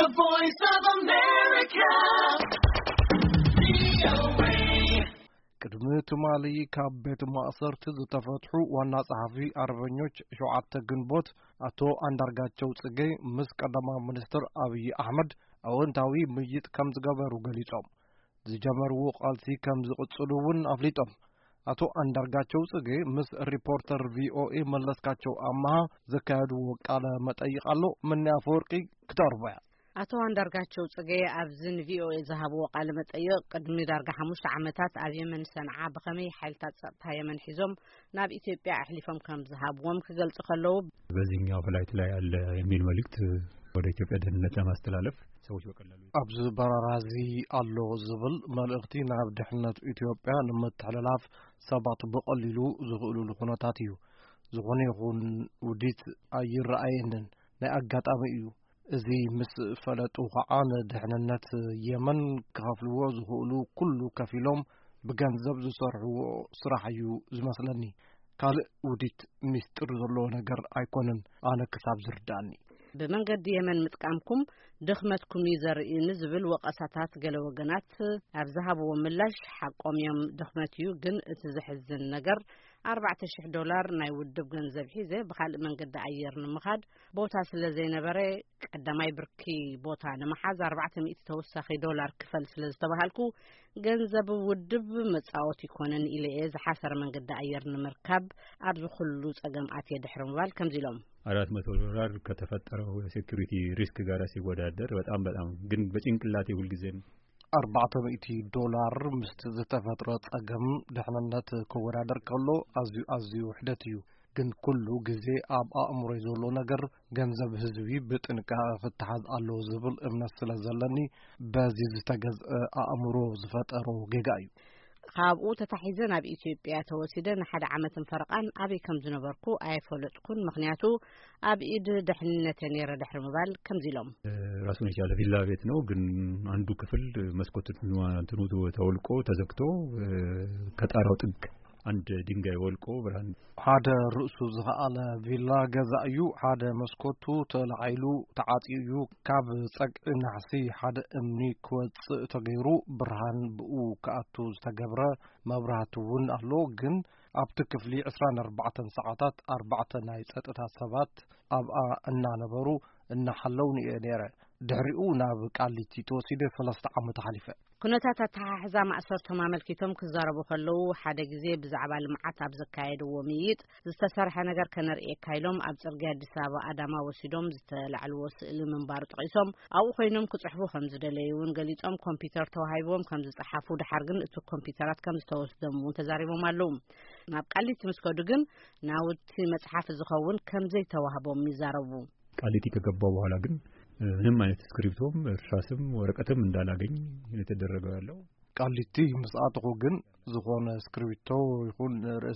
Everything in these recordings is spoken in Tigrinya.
Voice of America. ቅድሚ ትማሊ ካብ ቤት ማእሰርቲ ዝተፈትሑ ዋና ጸሐፊ አርበኞች ሸውዓተ ግንቦት አቶ አንዳርጋቸው ጽጌ ምስ ቀዳማይ ሚኒስትር አብይ አህመድ አወንታዊ ምይጥ ከም ዝገበሩ ገሊጾም ዝጀመርዎ ቃልሲ ከም ዝቅጽሉውን አፍሊጦም አቶ አንዳርጋቸው ጽጌ ምስ ሪፖርተር ቪኦኤ መለስካቸው አማሃ ዘካሄድዎ ቃለ መጠይቅ አሎ ምን ያፈወርቂ ክተርበያ አቶ አንዳርጋቸው ጽጌ አብዝን ቪኦኤ ዘሃብዎ ቃለ መጠይቅ ቅድሚ ዳርጋ 5 ዓመታት ኣብ የመን ሰንዓ በከመይ ሓይልታት ጸጥታ የመን ሒዞም ናብ ኢትዮጵያ አሕሊፎም ከም ዝሃብዎም ክገልጽ ከለው በዚህኛው ፍላይት ላይ ያለ የሚል መልእክት ወደ ኢትዮጵያ ደህንነት ለማስተላለፍ ሰዎች በቀላሉ አብዝ በራራዚ አሎ ዝብል መልእክቲ ናብ ድሕነት ኢትዮጵያ ንምትሕልላፍ ሰባት በቀሊሉ ዝኽእሉ ኩነታት እዩ ዝኾነ ይኹን ውዲት ኣይረኣየንን ናይ አጋጣሚ እዩ እዚ ምስ ፈለጡ ኸዓን ድሕንነት የመን ክኸፍልዎ ዝኽእሉ ኩሉ ከፊሎም ብገንዘብ ዝሰርሕዎ ስራሕ እዩ ዝመስለኒ ካልእ ውዲት ሚስጥር ዘለዎ ነገር ኣይኮነን ኣነ ክሳብ ዝርዳእኒ በመንገዲ የመን ምጥቃምኩም ድኽመትኩም ይዘርኢ ንዝብል ወቀሳታት ገለ ወገናት ኣብ ዝሃብዎ ምላሽ ሓቆምዮም ድኽመት እዩ ግን እቲ ዝሕዝን ነገር $4,000 ናይ ውድብ ገንዘብ ሒዘ ብኻልእ መንገዲ ኣየር ንምኻድ ቦታ ስለ ዘይነበረ ቀዳማይ ብርኪ ቦታ ንምሓዝ $400 ተወሳኺ ክፈል ስለ ዝተባሃልኩ ገንዘብ ውድብ መጻወት ይኮነን ኢለ ዝሓሰረ መንገዲ ኣየር ንምርካብ ኣብ ዝኹሉ ጸገም ኣትየ ድሕሪ ምባል ከምዚሎም $400 ከተፈጠረው የሴኩሪቲ ሪስክ ጋር ሲወዳደር በጣም ግን በጭንቅላቴ ሁሉ ጊዜ $400 ምስት ዝተፈጥሮ ጸገም ድሕንነት ክወዳደር ከሎ ኣዝዩ ውሕደት እዩ ግን ኩሉ ግዜ ኣብ ኣእምሮ ዘሎ ነገር ገንዘብ ህዝቢ ብጥንቃቄ ክትሓዝ ኣሎ ዝብል እምነት ስለ ዘለኒ በዚ ዝተገዝአ ኣእምሮ ዝፈጠሮ ጌጋ እዩ ካብኡ ተታሒዘ ናብ ኢትዮጵያ ተወሲደ ንሓደ ዓመትን ፈረቃን ኣበይ ከም ዝነበርኩ ኣይፈለጥኩን ምክንያቱ ኣብ ኢድ ድሕንነት ነይረ ድሕሪ ምባል ከምዚሎም ራሱን የቻለ ቪላ ቤት ነው ግን አንዱ ክፍል መስኮት እንትኑ ተወልቆ ተዘግቶ ከጣራው ጥግ አንድ ድንጋይ ወልቆ ብርሃን ሓደ ርእሱ ዝኸኣለ ቪላ ገዛ እዩ ሓደ መስኮቱ ተላዒሉ ተዓጽዩ ካብ ጸቅዒ ናሕሲ ሓደ እምኒ ክወጽእ ተገይሩ ብርሃን ብኡ ከኣቱ ዝተገብረ መብራህቲ እውን ኣሎ ግን ኣብቲ ክፍሊ 24 ሰዓታት 4 ናይ ጸጥታ ሰባት ኣብኣ እናነበሩ እናሓለውኒ ነይረ ድሕሪኡ ናብ ቃሊቲ ተወሲደ 3 ዓመት ሓሊፈ ኩነታት ኣተሓሕዛ ማእሰርቶም ኣመልኪቶም ክዛረቡ ከለው ሓደ ግዜ ብዛዕባ ልምዓት ኣብ ዘካየድዎ ምይጥ ዝተሰርሐ ነገር ከነርእየካ ኢሎም ኣብ ጽርግያ አዲስ አበባ አዳማ ወሲዶም ዝተላዕልዎ ስእሊ ምንባር ጠቂሶም ኣብኡ ኮይኖም ክጽሕፉ ከም ዝደለዩን ገሊጾም ኮምፒውተር ተዋሂቦም ከም ዝጽሓፉ ድሓር ግን እቲ ኮምፒውተራት ከም ዝተወስዶም ተዛሪቦም ኣለው ናብ ቃሊቲ ምስከዱ ግን ናውቲ መጽሓፍ ዝኸውን ከም ዘይተዋህቦም ይዛረቡ ቃሊቲ ከገባው በኋላ ግን ምንም አይነት ስክሪፕቶም እርሳስም ወረቀትም እንዳላገኝ የተደረገው ያለው ቃሊቲ መስአጥቁ ግን ዝኾነ ስክሪፕቶ ይኹን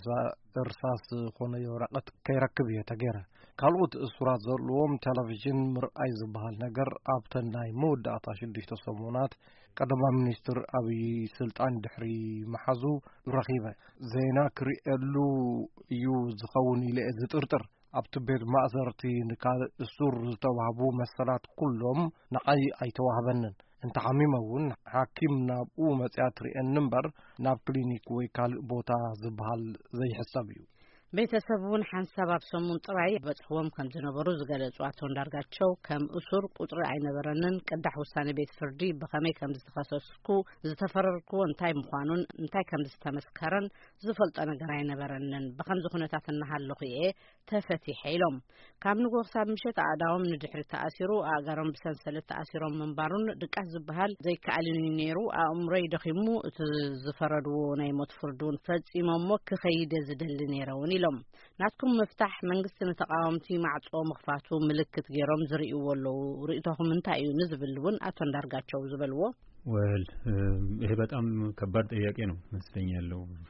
እርሳስ ኾነ ወረቀት ከይረክብ የተገረ ካልኦት እሱራት ዘለዎም ቴሌቪዥን ምርአይ ዝበሃል ነገር ኣብተን ናይ መወዳእታ 6 ሰሙናት ቀዳማይ ሚኒስትር አብይ ስልጣን ድሕሪ መሓዙ ረኺበ ዜና ክሪኤሉ እዩ ዝኸውን ኢለ ዝጥርጥር ኣብቲ ቤት ማእሰርቲ ንካልእ እሱር ዝተዋህቡ መሰላት ኩሎም ንዓይ ኣይተዋህበንን እንተሓሚመውን ሓኪም ናብኡ መጽያ ትሪኤን እምበር ናብ ክሊኒክ ወይ ካልእ ቦታ ዝበሃል ዘይሕሰብ እዩ ቤተሰቡን ሓንሳብ ኣብ ሰሙን ጥራይ በጽሕዎም ከም ዝነበሩ ዝገለጹ አቶ አንዳርጋቸው ከም እሱር ቁጥሪ ኣይነበረንን ቅዳሕ ውሳኔ ቤት ፍርዲ በከመይ ከም ዝተኸሰስኩ ዝተፈረርኩ እንታይ ምዃኑን እንታይ ከም ዝተመስከረን ዝፈልጦ ነገር ኣይነበረንን በከምዚ ኩነታት እናሃለኹ ተፈቲሐ ኢሎም ካብ ንጎ ክሳብ ምሸት ኣእዳዎም ንድሕሪ ተኣሲሩ ኣጋሮም ብሰንሰለት ተኣሲሮም ምንባሩን ድቃስ ዝበሃል ዘይከኣልን ነይሩ ኣእምሮይ ደኺሙ እቲ ዝፈረድዎ ናይ ሞት ፍርዱን ፈጺሞሞ ክኸይደ ዝደሊ ነይረውን ኢሎም ናትኩም መፍታሕ መንግስቲ ንተቃዋምቲ ማዕጾ መኽፋቱ ምልክት ገይሮም ዝርእይዎ ኣለዉ ርእይቶኩም እንታይ እዩ ንዝብልውን አቶ አንዳርጋቸው ዝበልዎ ወል ይሄ በጣም ከባድ ጥያቄ ነው መስለኛል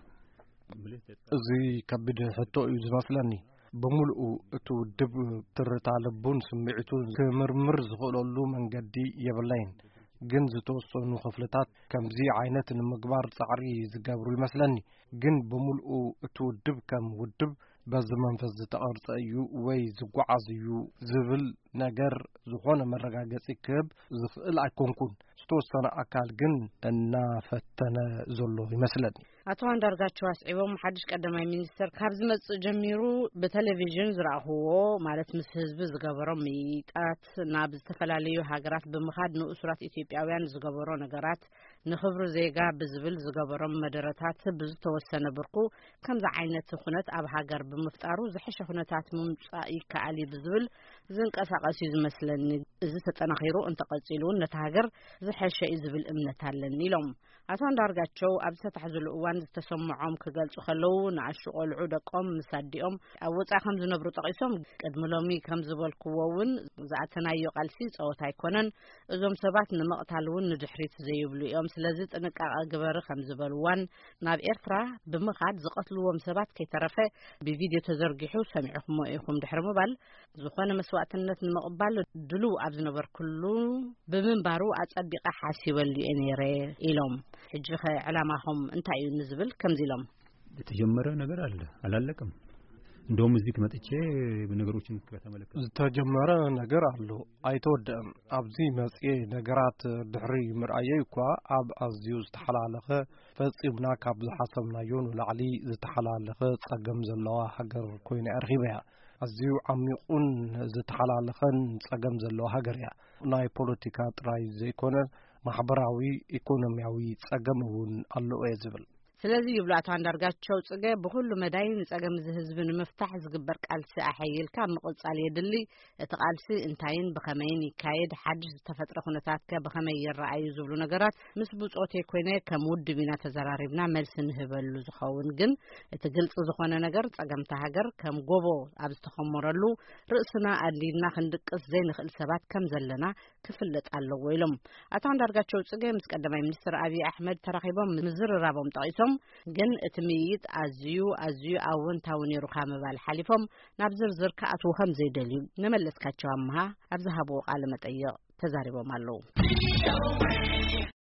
እዚ ከቢድ ሕቶ እዩ ዝመስለኒ በሙሉኡ እቲ ውድብ ትርታ ልቡን ስምዒቱን ክምርምር ዝኽእለሉ መንገዲ የብለይን ግን ዝተወሰኑ ክፍልታት ከምዚ ዓይነት ንምግባር ጻዕሪ ዝገብሩ ይመስለኒ ግን በሙሉኡ እቲ ውድብ ከም ውድብ በዚ መንፈስ ዝተቀርጸ እዩ ወይ ዝጓዓዝ እዩ ዝብል ነገር ዝኾነ መረጋገጺ ክህብ ዝኽእል ኣይኮንኩን ዝተወሰነ ኣካል ግን እናፈተነ ዘሎ ይመስለኒ አቶ አንዳርጋቸው አስዒቦም ሓድሽ ቀዳማይ ሚኒስተር ካብ ዝመጽእ ጀሚሩ በቴሌቪዥን ዝራኽዎ ማለት ምስ ህዝቢ ዝገበሮም ሚጣት ናብ ዝተፈላለዩ ሃገራት ብምኻድ ንኡስራት ኢትዮጵያውያን ዝገበሮ ነገራት ንኽብሩ ዜጋ ብዝብል ዝገበሮም መደረታት ብዝተወሰነ ብርኩ ከምዛ ዓይነት ኩነት ኣብ ሃገር ብምፍጣሩ ዝሕሸ ኩነታት ምምጻእ ይከኣል ብዝብል ዝንቀሳቐስ ዝመስለኒ እዚ ተጠናኺሩ እንተቀጺሉ ነታ ሃገር ዝሕሸ ዝብል እምነት ኣለኒ ኢሎም አቶ አንዳርጋቸው ኣብ ዝተታሕዘሉ እዋን ዝተሰምዖም ክገልጹ ከለው ንኣሽቱ ቆልዑ ደቆም ምሳዲኦም ኣብ ወጻኢ ከም ዝነብሩ ጠቂሶም ቅድሚ ሎሚ ከም ዝበልክዎውን ዝኣተናዮ ቃልሲ ጸወታ ኣይኮነን እዞም ሰባት ንመቕታል እውን ንድሕሪት ዘይብሉ እዮም ስለዚ ጥንቃቐ ግበሪ ከም ዝበልዋን ናብ ኤርትራ ብምኻድ ዝቀትልዎም ሰባት ከይተረፈ ብቪድዮ ተዘርጊሑ ሰሚዕኹም ኢኹም ድሕሪ ምባል ዝኾነ መስዋዕትነት ንምቕባል ድሉ ኣብ ዝነበርኩሉ ብምንባሩ ኣጸቢቀ ሓሲበሉ ነይረ ኢሎም ሕጂ ዕላማኹም እንታይ እዩ ንዝብል ከምዚሎም የተጀመረ ነገር አለ አላለቀም እንደውም እዚህ መጥቼ ነገሮችን ከተመለከተ ዝተጀመረ ነገር አለ አይተወደም ኣብዚ መጽኤ ነገራት ድሕሪ ምርአየ እኳ ኣብ ኣዝዩ ዝተሓላለኸ ፈጺምና ካብ ዝሓሰብናዮ ንላዕሊ ዝተሓላለኸ ጸገም ዘለዋ ሃገር ኮይና ኣርኺበያ ኣዝዩ ዓሚቑን ዝተሓላለኸን ጸገም ዘለዋ ሃገር እያ ናይ ፖለቲካ ጥራይ ዘይኮነ ማሕበራዊ ኢኮኖሚያዊ ጸገም እውን ኣለዎ ዝብል ስለዚህ ይብሉ አቶ አንዳርጋቸው ጽገ በሁሉ መዳይ ንጸገም ዝህዝብ ንምፍታሕ ዝግበር ቃልሲ ኣሐይልካ መቆጻል የድሊ እቲ ቃልሲ እንታይን በኸመይን ይካየድ ሓድሽ ዝተፈጥረ ኩነታት በኸመይ ይረአዩ ዝብሉ ነገራት ምስ ብጾት ኮይነ ከም ውድቢና ተዘራሪብና መልስ ንህበሉ ዝኸውን ግን እቲ ግልጽ ዝኾነ ነገር ጸገምታ ሃገር ከም ጎቦ ኣብ ዝተኸመረሉ ርእስና ኣዲልና ክንድቅስ ዘይንኽእል ሰባት ከም ዘለና ክፍለጥ ኣለዎ ኢሎም አቶ አንዳርጋቸው ጽገ ምስ ቀዳማይ ሚኒስትር አብይ አሕመድ ተራኺቦም ምዝርራቦም ጠቂሶም ግን እቲ ምይይጥ ኣዝዩ ኣወንታዊ ነይሩ ከምባል ሓሊፎም ናብ ዝርዝር ከኣትዉ ከም ዘይደልዩ ነመለስካቸው ኣምሃ ኣብ ዝሃብዎ ቃለ መጠይቕ ተዛሪቦም ኣለዉ